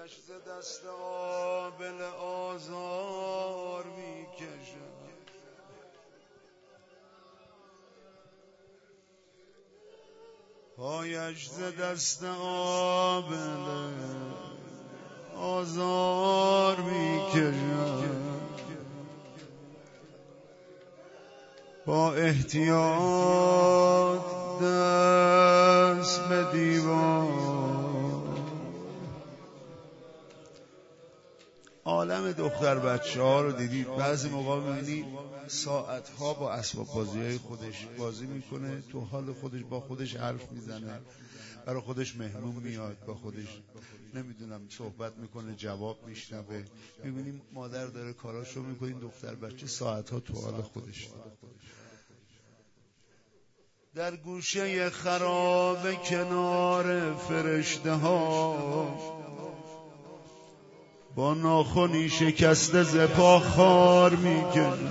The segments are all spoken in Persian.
ز دست قابل آزار میکشم پایش ز دست قابل آزار میکشم با احتیاط دست به دیوار. عالم دختر بچه ها رو دیدید بعضی موقع میبینی ساعت ها با اسباب بازی های خودش بازی میکنه، تو حال خودش با خودش حرف میزنه، برای خودش مهمون میاد، با خودش نمیدونم صحبت میکنه، جواب میشنوه. میبینیم مادر داره کاراشو میکنه، این دختر بچه ساعت ها تو حال خودش. در گوشه خراب کنار فرشته ها با ناخنی شکسته ز پا خار میکنه.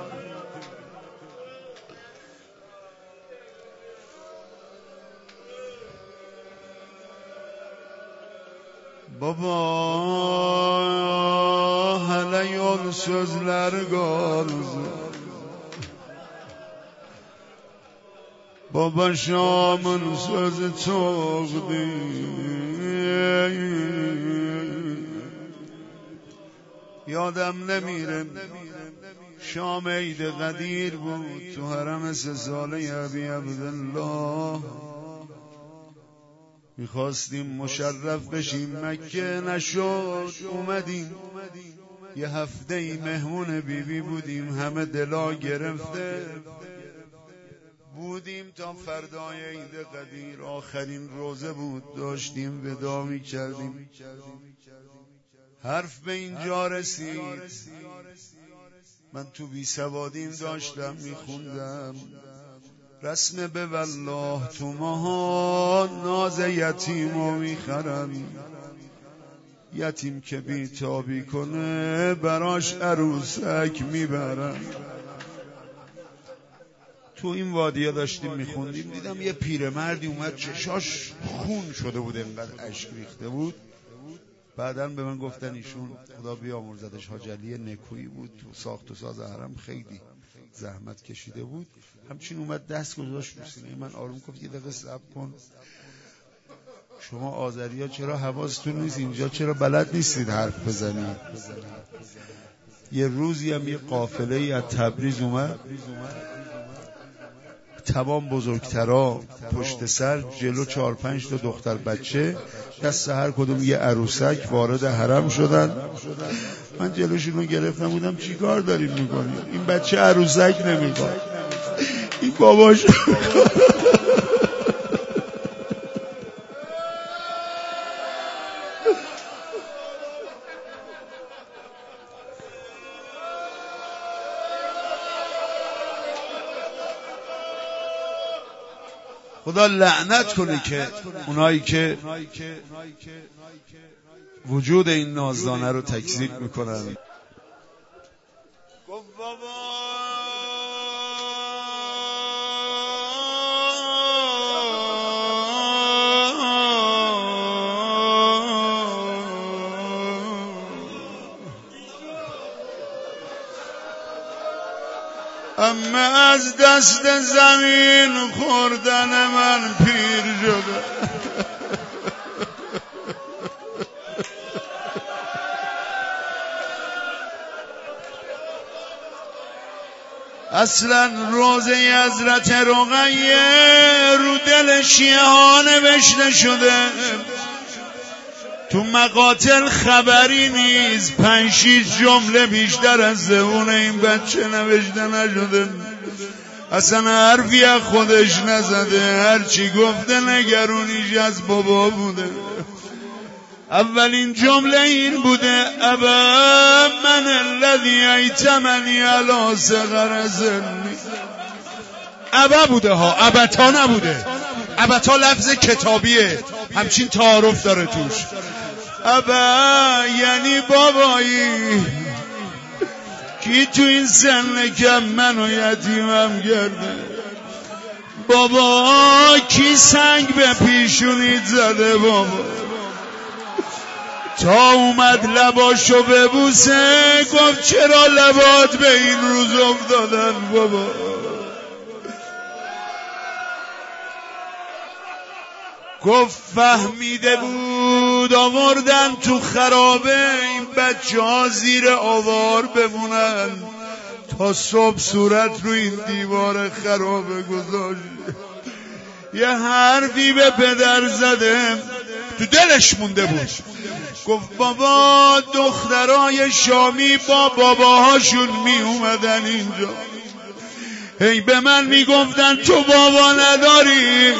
بابا hele yol sözler galdı Baba şamın sözü çokdu یادم نمیره شام عید قدیر بود تو حرم 3 ساله ابی عبدالله میخواستیم مشرف بشیم مکه نشد اومدیم یه هفته ای مهمون بیبی بودیم همه دلا گرفته بودیم تا فردای عید قدیر آخرین روزه بود داشتیم وداع میکردیم حرف به اینجا رسید من تو بی سوادیم داشتم میخوندم رسم به والله تو ماها ناز یتیمو میخرن یتیم که بی تابی کنه براش عروسک میبرن. تو این وادیه داشتیم میخوندیم دیدم یه پیرمردی اومد چشاش خون شده بود انقدر اشک ریخته بود. بعداً به من گفتن ایشون خدا بیامرزدش حاج علی نکویی بود تو ساخت و ساز حرم خیلی زحمت کشیده بود. همچین اومد دست گذاشت رو سینه من آروم گفت یه دقیقه صبر کن شما آذریا چرا حواستون نیست اینجا چرا بلد نیستید حرف بزنید. یه روزی هم یه قافله‌ای از تبریز اومد تمام بزرگترا پشت سر جلو 4-5 تا دختر بچه دست هر کدوم یه عروسک وارد حرم شدن. من جلوشون رو گرفتم بودم چی کار داریم میکنیم این بچه عروسک نمیخواد این باباش خدا لعنت کنه که اونایی که وجود این نازدانه رو تکذیب میکنن. اما از دست زمین خوردن من پیر شده اصلا روزه حضرت رقیه رو دل شیعه ها نوشته شده تو مقاتل خبری نیست 5-6 جمله بیشتر از زبون این بچه نوشته نشده اصلا حرفی از خودش نزده هرچی گفته نگرونیش از بابا بوده. اولین جمله این بوده ابا من الذی ایتمنی علی صغر سنی. ابا بوده ها ابتا نبوده. ابتا لفظ کتابیه همچین تعارف داره توش. ابا یعنی بابایی کی تو این سن کم منو یتیمم کرده بابا کی سنگ به پیشونیت زده بابا تا اومد لباشو ببوسه گفت چرا لبات به این روز افتادن بابا؟ گفت فهمیده بود آوردن تو خرابه این بچه ها زیر آوار بمونن تا صبح صورت رو این دیوار خرابه گذاشت. یه حرفی به پدر زده تو دلش مونده بود. گفت بابا دخترای شامی با باباهاشون می اومدن اینجا، هی به من می گفتن تو بابا نداری.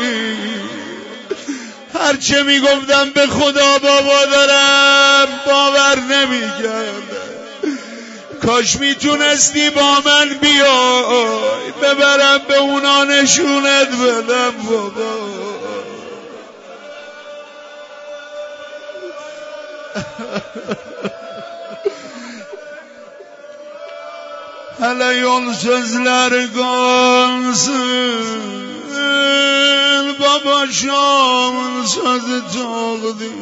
هرچه می گفتم به خدا بابا دارم باور نمی کردم. کاش می تونستی با من بیای ببرم به اونا نشونت بدم بابا. Hele yol sözler gönlsün baba şamın sözü çaldı.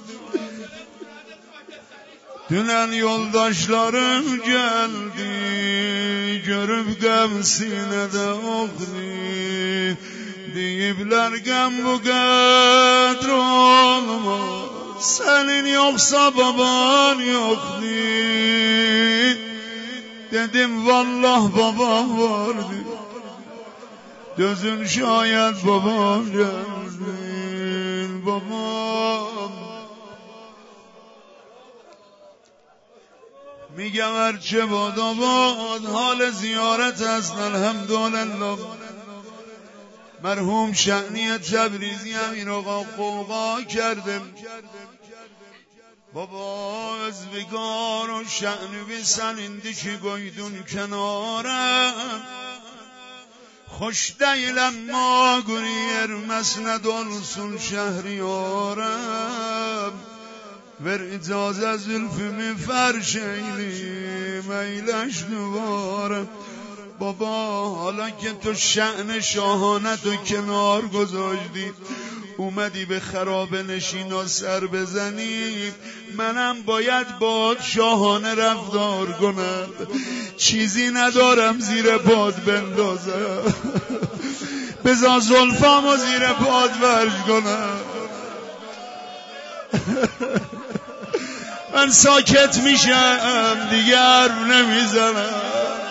Dünen yoldaşlarım geldi görüp gem sinede okdi. Deyibler gem bu kadar olmaz senin yoksa baban yoktu. Dedim vallah babam vardı, gözün şayet babam geldi babam. میگم هرچه باد آباد حال زیارت است الحمدلله. مرحوم شعنی تبریزی همین آقا قوقا کردم baba özvigar o şe'ni bir senindi ki koydun kenara. Hoş değil ama guriyer mesned olsun şehriyarem. Ver icazet zülfümü ferş eylim eyleş duvarem. baba حالا که تو شأن شاهانت و کنار گذاشتی اومدی به خرابه نشینا سر بزنی، منم باید با شاهانه رفتار کنم. چیزی ندارم زیر پاد بندازم، بذار زلفامو زیر پاد ورش کنم. من ساکت میشم دیگه حرف نمیزنم.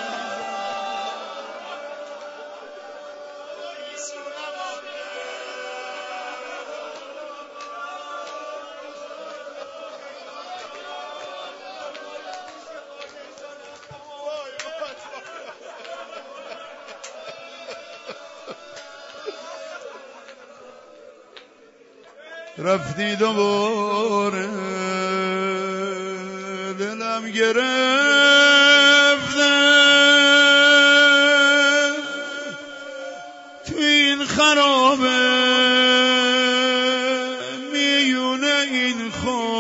رفتی دوباره دلم گرفته تو این خرابه میونه این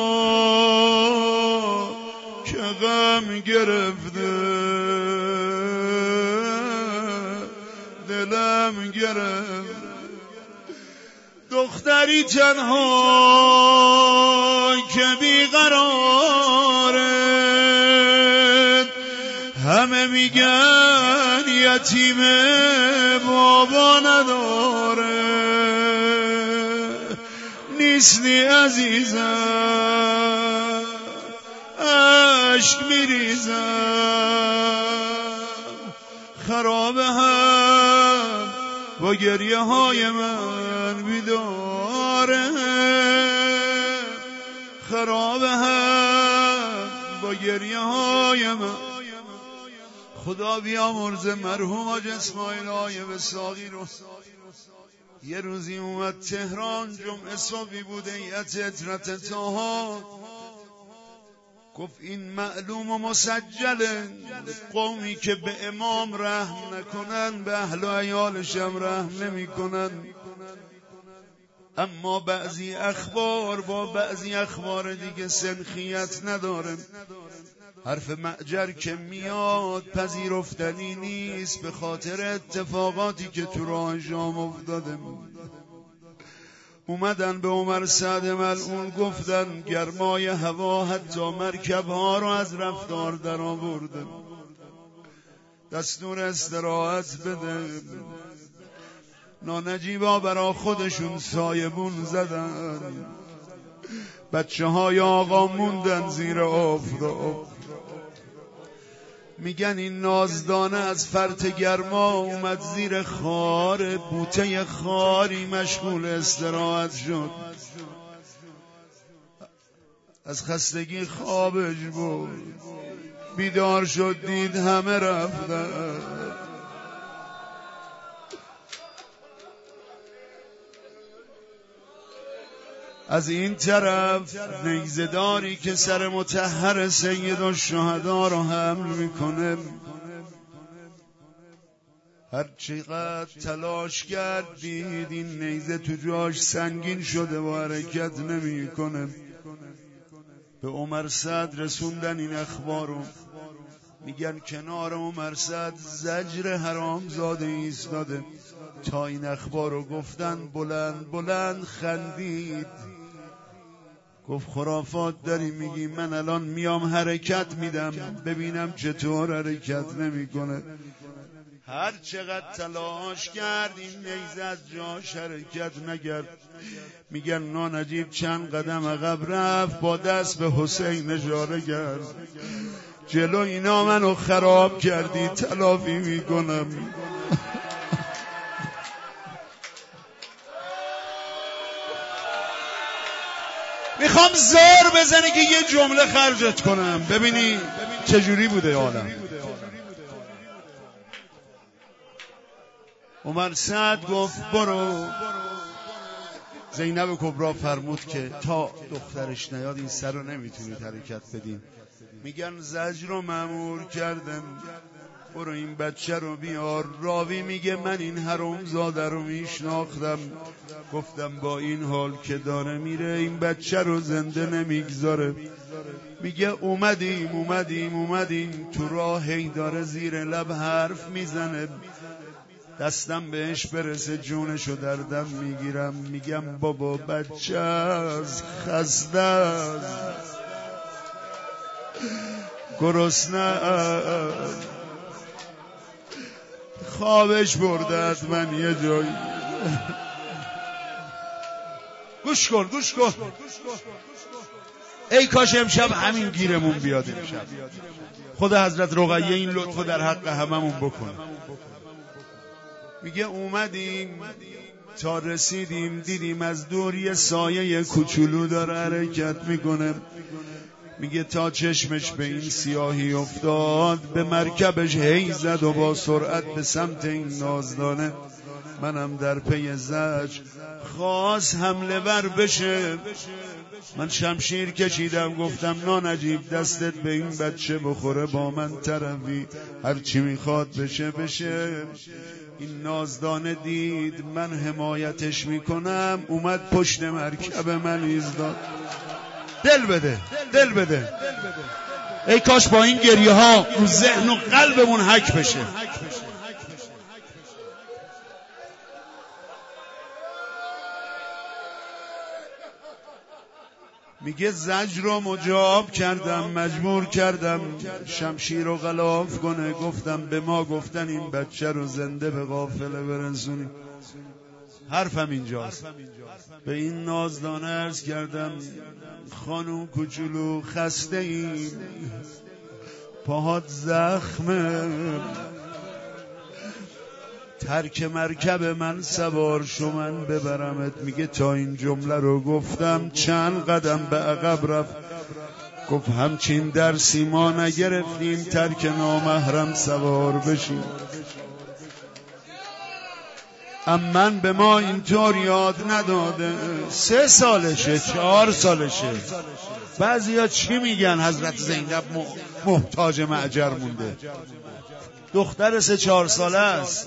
خواب که غم گرفته دلم گرفته. دختری تنها که بیقراره همه میگن یتیم بابا نداره. نیستی عزیزم عشق میریزم خرابه هم با گریه های من بیداره. خرابه هم با گریه های من. خدا بیامرز مرحوم حاج اسماعیل آیه وساقی رو. یه روزی اومد تهران جمعه صبحی بود هیئت اطرت طاها گفت این معلوم و مسجله قومی که به امام رحم نکنن به اهل و عیالش هم رحم نمی کنن. اما بعضی اخبار با بعضی اخبار دیگه سنخیت نداره. حرف معجر که میاد پذیرفتنی نیست به خاطر اتفاقاتی که تو راه شام افتاده. اومدن به عمر سعد ملعون گفتن گرمای هوا حتی مرکب‌ها رو از رفتار در آورده، دستور استراحت بده. نانجیبا برا خودشون سایبون زدن، بچه های آقا موندن زیر آفتاب. میگن این نازدانه از فرط گرما اومد زیر خار بوته خاری مشغول استراحت شد، از خستگی خوابش بود، بیدار شد دید همه رفتن. از این طرف نیزه‌داری که سر مطهر سید الشهدا رو حمل میکنه، هر چقدر تلاش کرد دید این نیزه تو جاش سنگین شده و حرکت نمیکنه. به عمر سعد رسوندن این اخبارو، میگن کنار عمر سعد زجر حرامزاده ایستاده، تا این اخبارو گفتن بلند بلند خندید، گفت خرافات داری میگی، من الان میام حرکت میدم ببینم چطور حرکت نمیکنه. هر چقدر تلاش کرد این نیزه از جاش حرکت نکرد. میگن نانجیب چند قدم عقب رفت، با دست به حسین اشاره کرد، جلو اینا منو خراب کردی، تلافی میکنم. میخوام زار بزنی که یه جمله خرجت کنم ببینی چجوری بوده عالم. عمر سعد گفت برو. زینب کبرا فرمود که تا دخترش نیاد این سر رو نمیتونید حرکت بدین. میگن زجر رو مأمور کردم، برو این بچه رو بیار. راوی میگه من این حرامزاده رو میشناختم، گفتم با این حال که داره میره این بچه رو زنده نمیگذاره. میگه اومدیم تو راه هی داره زیر لب حرف میزنه، دستم بهش برسه جونشو در دم میگیرم. میگم بابا بچه از خسته از گرسنه خوابش برده من یه جایی. گوش کن ای کاش امشب همین گیرمون بیاد. امشب خود حضرت رقیه این لطفو در حق هممون بکنه. میگه اومدیم تا رسیدیم دیدیم از دور یه سایه کوچولو داره حرکت میکنه. میگه تا چشمش به این سیاهی افتاد به مرکبش هی زد و با سرعت به سمت این نازدانه. منم در پی زجر خواست حمله ور بشه. من شمشیر کشیدم گفتم نانجیب دستت به این بچه بخوره با من طرفی، هرچی میخواد بشه. این نازدانه دید من حمایتش میکنم، اومد پشت مرکب من ایستاد. دل بده ای کاش با این گریه ها رو ذهن و قلبمون حک بشه. میگه زجر رو مجاب کردم، مجبور کردم شمشیر رو غلاف کنه. گفتم به ما گفتن این بچه رو زنده به قافله برسونی. حرفم اینجاست. به این نازدانه عرض کردم خانوم کوچولو خسته ایم، پاهات زخمه، ترک مرکب من سوار شو من ببرمت. میگه تا این جمله رو گفتم چند قدم به عقب رفت، گفت همچین درسی ما نگرفتیم ترک نامحرم سوار بشیم. امن به ما اینطور یاد نداده. 3 سالشه 4 سالشه. بعضیا چی میگن حضرت زینب محتاج معجر مونده، دختر 3-4 ساله است.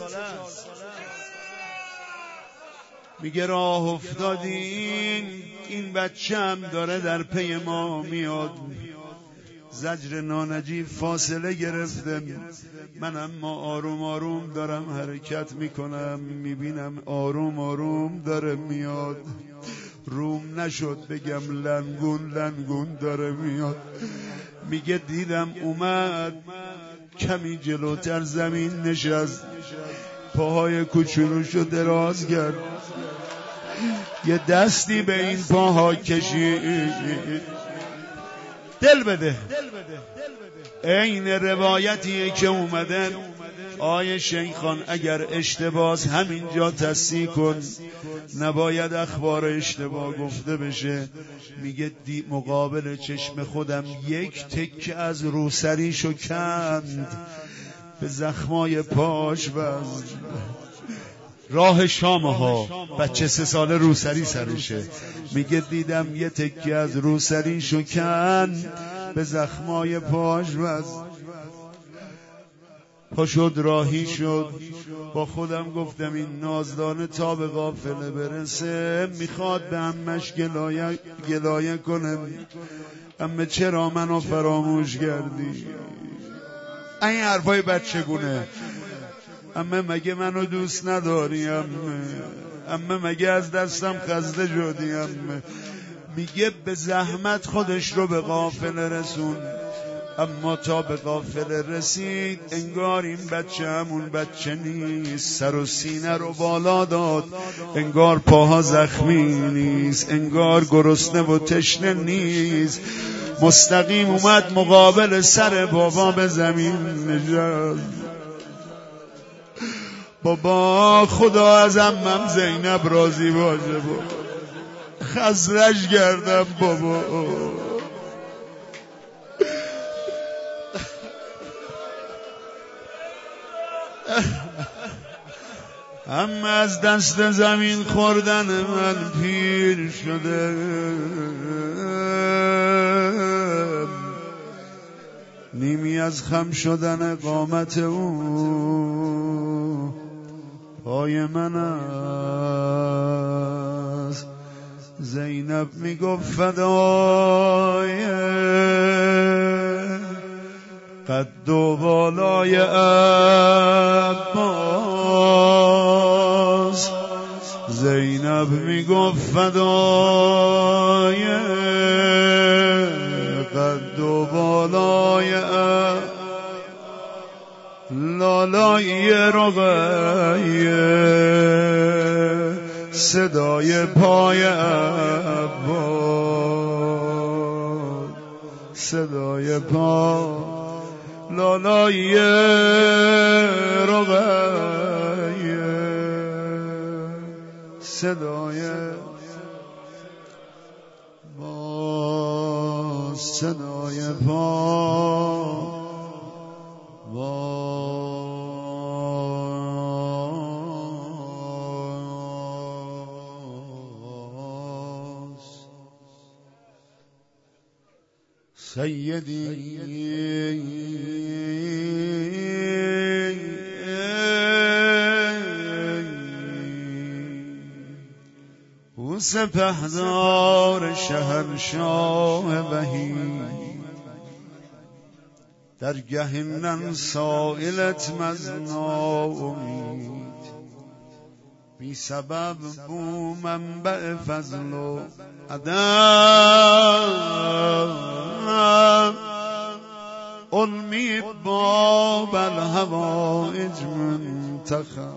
میگه راه افتادین این بچه هم داره در پی ما میاد. زجر نانجیب فاصله گرفته، من اما آروم آروم دارم حرکت میکنم، میبینم آروم آروم داره میاد، روم نشد بگم لنگون لنگون داره میاد. میگه دیدم اومد کمی جلوتر زمین نشست، پاهای کوچولوشو دراز کرد، یه دستی به این پاها کشید. دل بده، این روایتیه که اومدن. آیه شیخان اگر اشتباس همینجا تصحیح کن، نباید اخبار اشتباه گفته بشه. میگه مقابل چشم خودم یک تکه از روسریشو کند، به زخمای پاش بست. راه شام ها بچه 3 ساله روسری سرشه، میگه دیدم یه تکه از روسریشو کند، به زخمای پاش بست. پا شد راهی شد. با خودم گفتم این نازدانه تا به قافله برسه میخواد به عمش گلایه کنه، عمه چرا منو فراموش کردی؟ این حرفای بچگونه. عمه مگه منو دوست نداری؟ عمه مگه از دستم خسته شدی؟ عمه میگه به زحمت خودش رو به قافله رسون، اما تا به قافله رسید انگار این بچه همون بچه نیست. سر و سینه رو بالا داد، انگار پاها زخمی نیست، انگار گرسنه و تشنه نیست. مستقیم اومد مقابل سر بابا به زمین نشست. بابا خدا از عمم زینب راضی باشه، بابا خزرش گردم بابا. هم از دست زمین خوردن من پیر شده، نیمی از خم شدن قامت او پای من است. زینب میگفت فدای قد و بالای عباس، زینب میگفت فدای قد و بالای لالای رقیه، صدای پای عباس، صدای پای لالای رقیه، صدای باز، صدای باز. سیدی او سپهدار شهنشاه وحید، در گهنن سائلت مزنا امید، بی سبب بو منبع فضل و ادب، علمی باب الهوائج منتخب،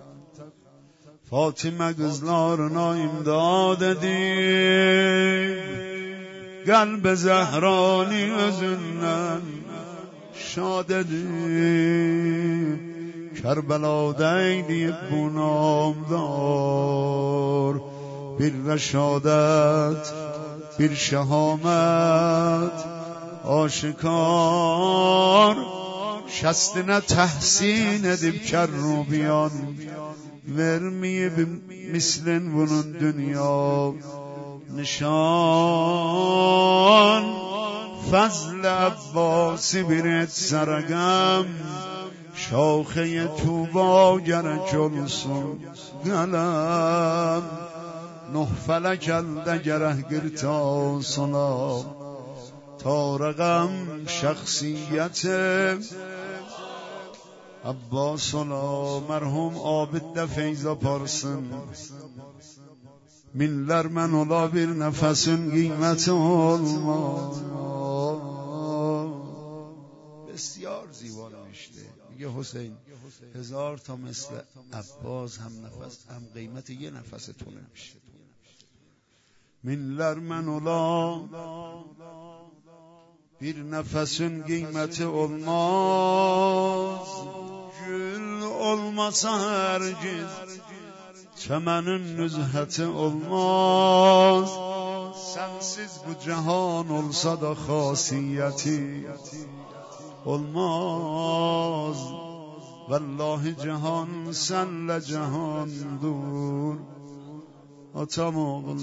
فاطمه گزلارنا امداد دید، قلب زهرانی özünden شاد دید، کربلا دیدی bu نامدار، bir رشادت bir شهامت آشکار، şastına tahsin edip kerrubiyan vermeye mislen bunun dünya nişan, fazl Abbasi biret saragam، شاخه توبا گرچ olsun قلم، نه فلک الده گره گرتا سلام، تارقم شخصیت عباس الله مرحوم عابد فیضا پارسن minler men ola bir nefesin kıymeti olmaz. بسیار زیبا نوشته. میگه حسین 1000 تا مثل عباس هم نفس هم قیمت یه نفس تو نمیشه. minler men ola bir nefesin kıymeti olmaz. Gül olmasa hergiz çemenin nüzheti olmaz. Sensiz bu cihan olsa da hasiyeti olmaz. Vallahi cihan senle cihandur. Atam oğlu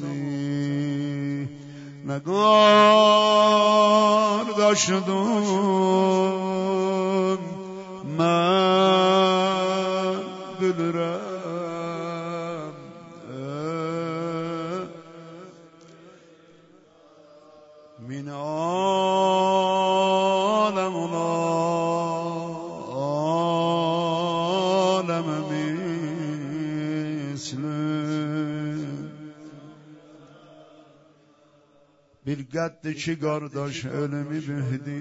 ne kardeşdun ben bilirim. Min alem ola alem mislim bir قد ki kardeş ölümü bühdi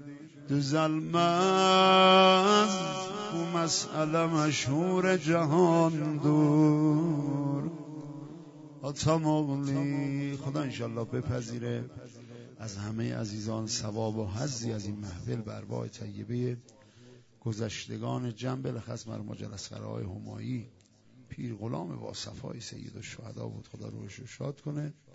düzelmez bu mesele meşhur cihandur. Atam oğلی خدا انشالله بپذیره از همه عزیزان ثواب و حظی از این محفل به ارواح طیبه گذشتگان جنب بالاخص مرحوم جلسه‌های همایی پیر غلام با صفای سید الشهدا بود. خدا روحش رو شاد کنه.